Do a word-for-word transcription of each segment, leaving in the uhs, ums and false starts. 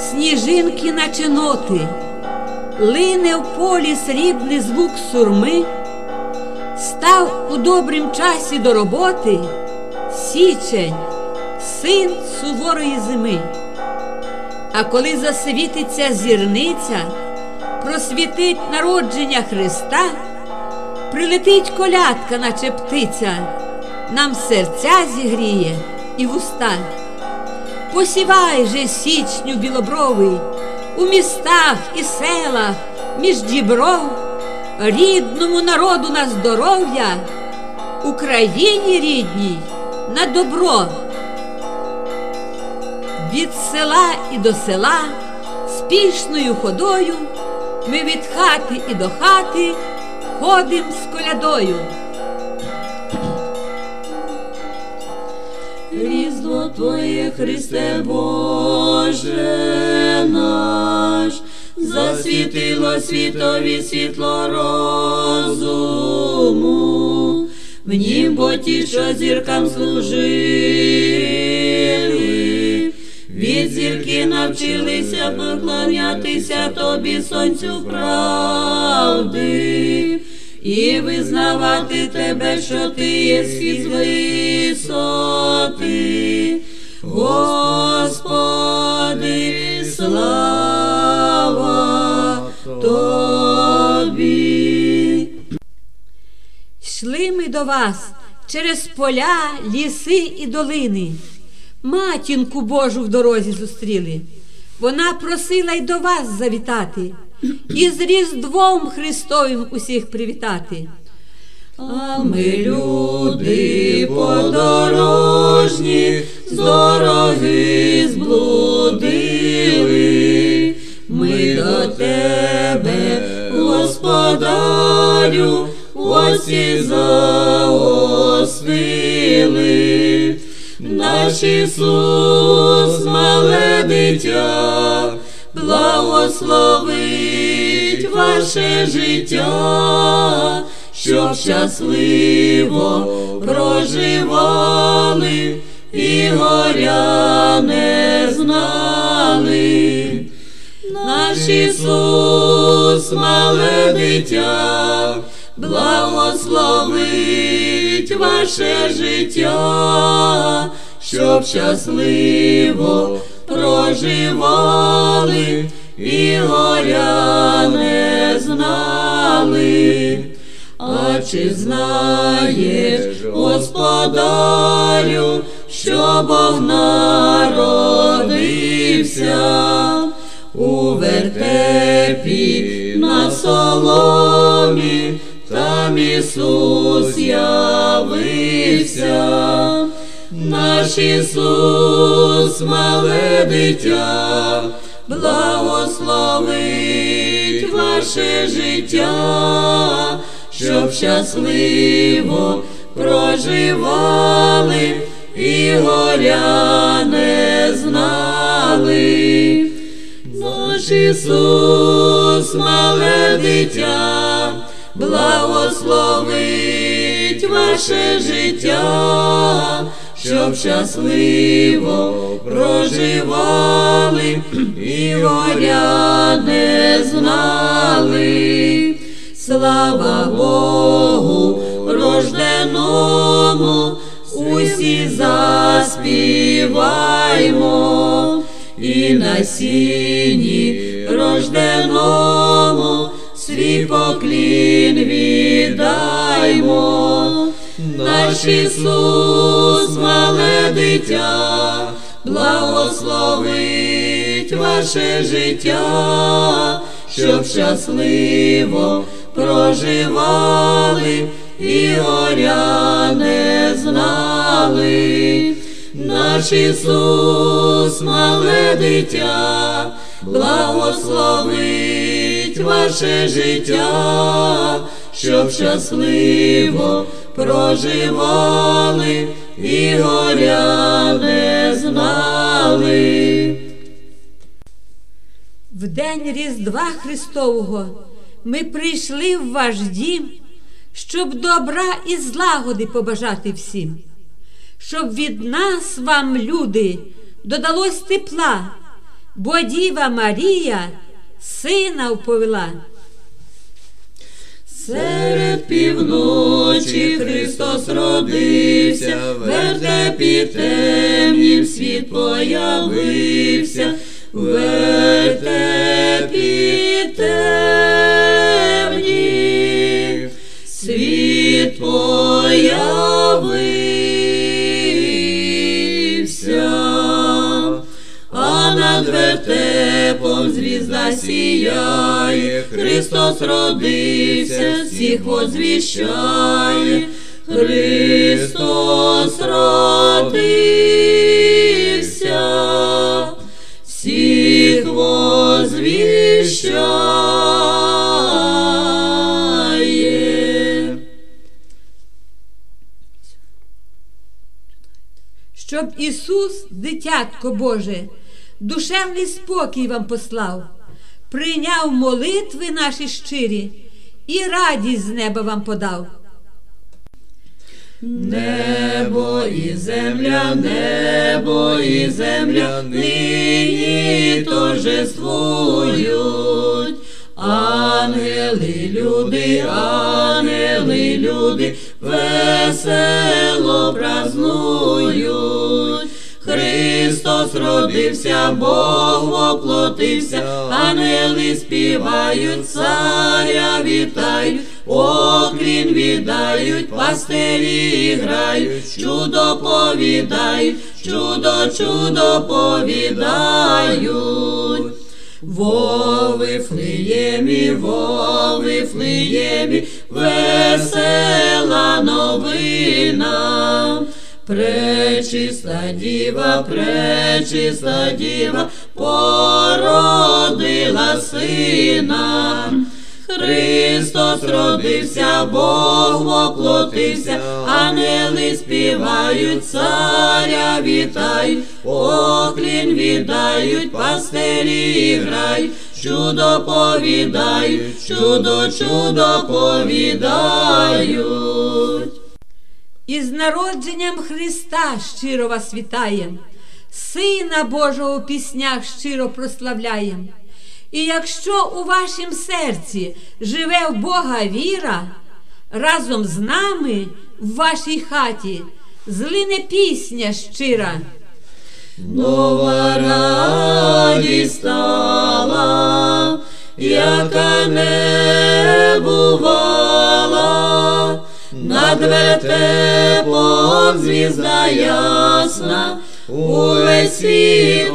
Сніжинки наче ноти, лине в полі срібний звук сурми, став у добрім часі до роботи січень, син суворої зими. А коли засвітиться зірниця, просвітить народження Христа, прилетить колядка, наче птиця, нам серця зігріє і вуста. Посівай же, січню білобровий, у містах і селах між дібров, рідному народу на здоров'я, Україні рідній на добро. Від села і до села спішною ходою ми від хати і до хати ходим з колядою. Різдво Твоє, Христе Боже наш, засвітило світові світло розуму, в нім бо ті, що зіркам служили, від зірки навчилися поклонятися Тобі, сонцю правди, і визнавати Тебе, що Ти є схід з висоти. Господи, слава Тобі. Йшли ми до вас через поля, ліси і долини, матінку Божу в дорозі зустріли. Вона просила й до вас завітати, і з Різдвом Христовим усіх привітати. А ми, люди подорожні, з дороги зблудили, ми до Тебе, Господарю, гості заостили. Наш Ісус, мале дитя, благословить ваше життя, щоб щасливо проживали і горя не знали. Наш Ісус, мале дитя, благословить ваше життя, щоб щасливо проживали і горя не знали. А чи знаєш, Господарю, що Бог народився у вертепі на соломі, там Ісус явився. Наш Ісус, мале дитя, благословить ваше життя, щоб щасливо проживали і горя не знали. Наш Ісус, мале дитя, благословить ваше життя, щоб щасливо проживали і горя не знали. Слава Богу рожденому, усі заспіваймо, і на сіні рожденому свій поклін віддаймо. Наш Ісус, мале дитя, благословить ваше життя, щоб щасливо проживали і горя не знали. Наш Ісус, мале дитя, благословить ваше життя, щоб щасливо проживали і горя не знали. В день Різдва Христового ми прийшли в ваш дім, щоб добра і злагоди побажати всім, щоб від нас вам, люди, додалось тепла, бо Діва Марія сина вповела. Серед півночі Христос родився, в вертепі темнім світ появився, в вертепі темнім світ появився, а над вертепом звізда сіяє, Христос родився, всіх возвіщає, Христос родився, всіх возвіщає. Щоб Ісус, дитятко Боже, душевний спокій вам послав, прийняв молитви наші щирі і радість з неба вам подав. Небо і земля, небо і земля нині торжествують. Ангели, люди, ангели, люди весело празнують. Христос родився, Бог воплотився, ангели співають, царя вітають, оклін віддають, пастирі грають, чудо повідають, чудо, чудо повідають. Во Вифлеємі, во Вифлеємі весела новина. Пречиста діва, пречиста діва породила сина. Христос родився, Бог воплотився, ангели співають, царя вітають, оклін віддають, пастирі грають, чудо повідають, чудо, чудо повідають. Із народженням Христа щиро вас вітаєм, Сина Божого у піснях щиро прославляєм. І якщо у вашім серці живе в Бога віра, разом з нами в вашій хаті злине пісня щира. Нова радість стала, яка не бувала, над вертепом звізда ясна увесь світ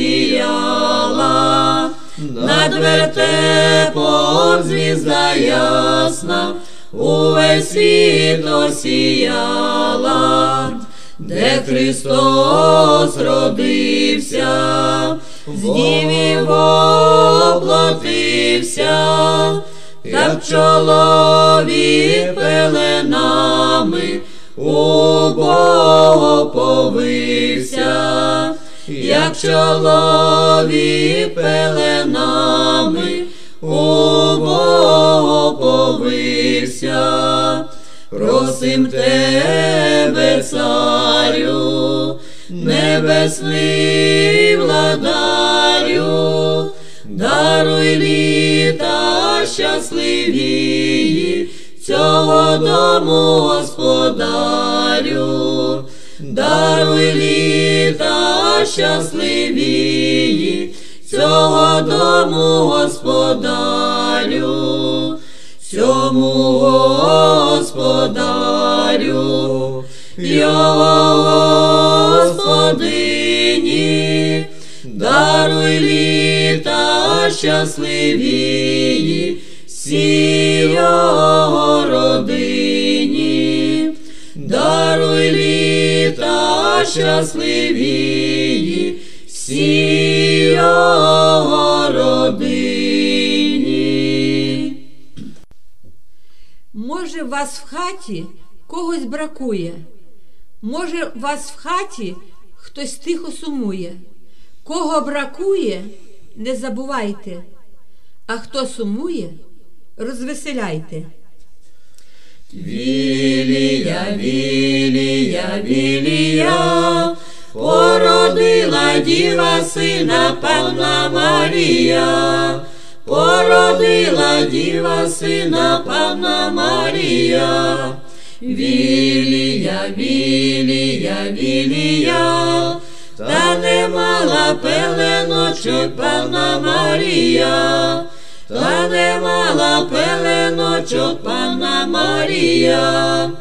осіяла. Над вертепом звізда ясна увесь світ осіяла. Де Христос родився, з Діві воплотився, та чоловік пеленами у Бога повився, як чоловік пеленами у Бога повився. Просим тебе, царю, небесний владарю, даруй літа щасливії цього дому господарю. Даруй літа щасливії цього дому господарю. Цьому господарю, його господині, даруй літа щасливії всій його родині. Даруй літа щасливії всій його родині. Може, в вас в хаті когось бракує, може, в вас в хаті хтось тихо сумує. Кого бракує, не забувайте, а хто сумує, розвеселяйте. Вілія, Вілія, Вілія, породила діва сина Панна Марія, породила діва сина Панна Марія. Вілія, Вілія, Вілія, та не мала пеленочок Панна Марія, та не мала пеленочок Панна Марія.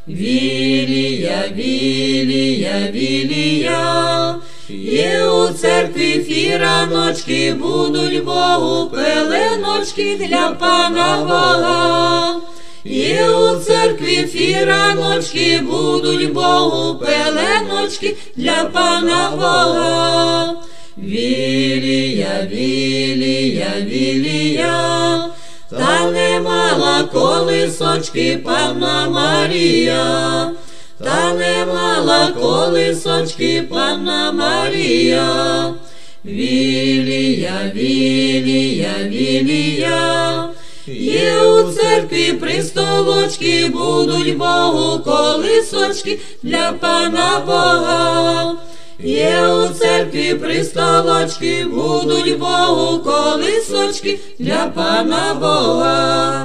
Вілія, Вілія, Вілія, є у церкві фіраночки, будуть Богу пеленочки для Пана Бога. Є у церкві фіраночки, будуть Богу пеленочки для Пана Бога. Вілія, Вілія, Вілія, та не мала колисочки Панна Марія, та не мала колисочки Панна Марія. Вілія, Вілія, Вілія, є у церкві пристолочки, будуть Богу колисочки для Пана Бога. Є у церкві пристолочки, будуть Богу колисочки для Пана Бога.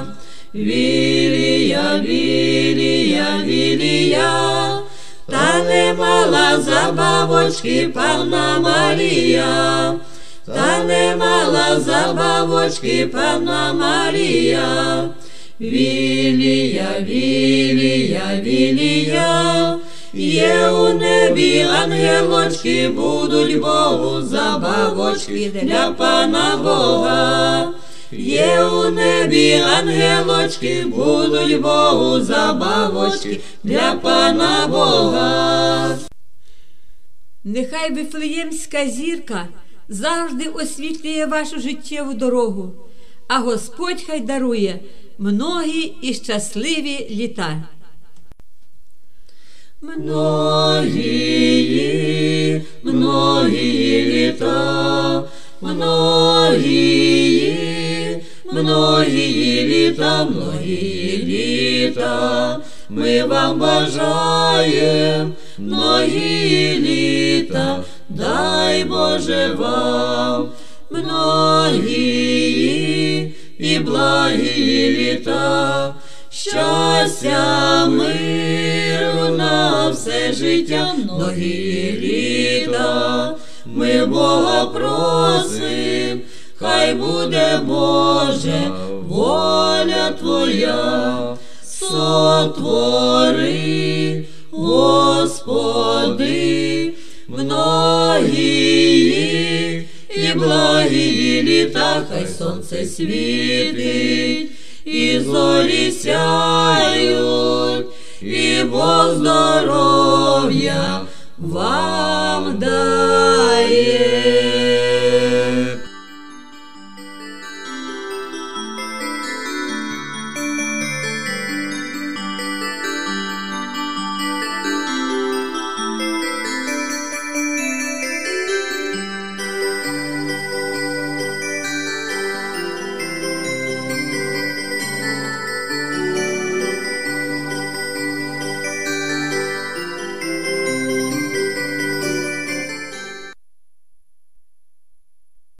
Вілія, Вілія, Вілія, та не мала забавочки Панна Марія, та не мала забавочки Панна Марія. Вілія, Вілія, Вілія, є у небі ангелочки, будуть Богу забавочки для Пана Бога. Є у небі ангелочки, будуть Богу забавочки для Пана Бога. Нехай Вифлеємська зірка завжди освітлює вашу життєву дорогу, а Господь хай дарує многі і щасливі літа. Многії, многії літа, многії, многії літа, многії літа, ми вам бажаєм многії літа, дай Боже вам многії і благі літа, щастя, миру на все життя, многі літа. Ми Бога просим, хай буде, Боже, воля Твоя, сотвори, Господи, многії і благі літа, хай сонце світить, і зорі сяють, і Бог здоров'я. 呀，王大爷。